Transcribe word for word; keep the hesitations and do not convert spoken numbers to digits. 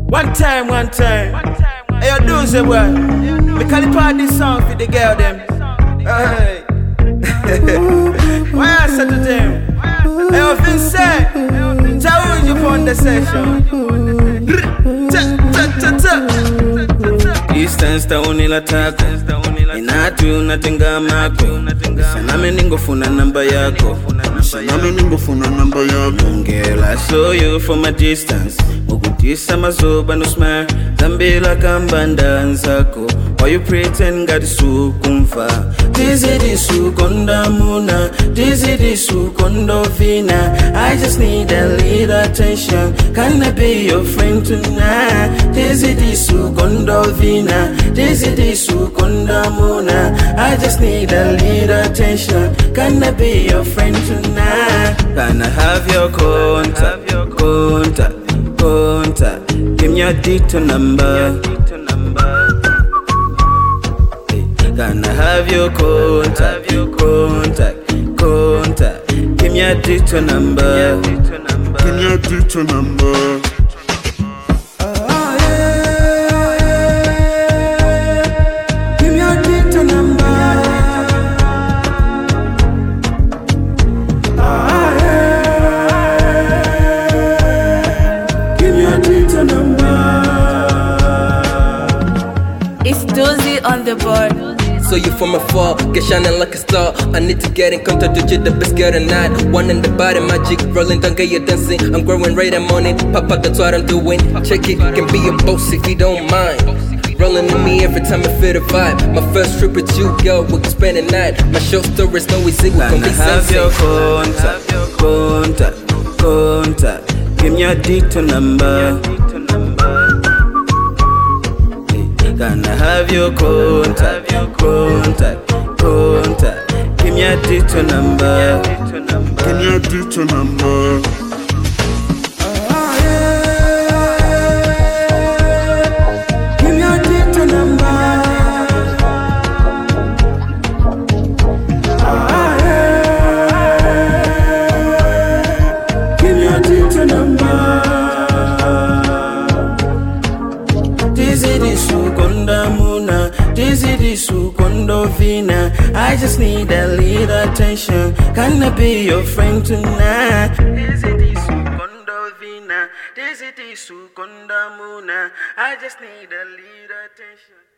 One time, one time. Hey, you do say boy. Me call it part this song for the girl them. Hey. Why I said to them? Hey, you Vincent. Tell you upon the session. Distance down ila tako inatu unatenga mako saname ningofuna namba yako saname ningofuna namba yako girl I saw you from a distance ukutisa mazoba no smile zambila kambanda nzako why you pretend ngati sukumva dizidi sukonda muna dizidi sukondo vina I just need a little attention can I be your friend tonight dizidi sukondo vina dizidi sukonda muna I just need a little attention can I be your friend tonight can I have your contact contact contact give me your detail number can I have your contact, contact, contact give me your detail number give me your detail number It's Dozy on the board. So you from afar, get shining like a star. I need to get in contact with you, the best girl tonight. One in the body, magic, rolling down, get you dancing. I'm growing right, I'm on it. Papa, that's what I'm doing. Check it, can be a boss if you don't mind. Rolling with me every time I feel the vibe. My first trip with you, girl, we can spend the night. My short stories, no easy, we can be have your contact, contact, contact give me your detail number can I have your contact, contact, contact give me your detail number give me your detail number Dizidi sukondo vina I just need a little attention can I be your friend tonight Dizidi sukondo vina Dizidi sukonda muna I just need a little attention